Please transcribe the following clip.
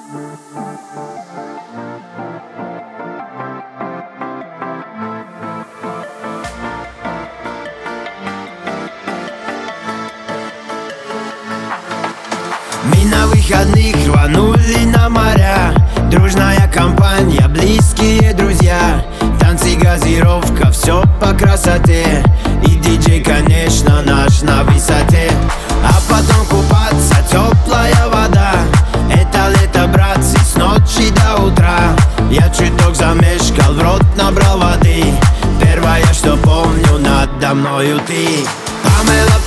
Мы на выходных рванули на моря. Дружная компания, близкие друзья. Танцы, газировка, все по красоте. И диджей, конечно, наш на высоте. А потом купаться, теплая вода. Это лето, братцы, с ночи до утра. Я чуток замешкал, в рот набрал воды. Первое, что помню, надо мною ты. Памела,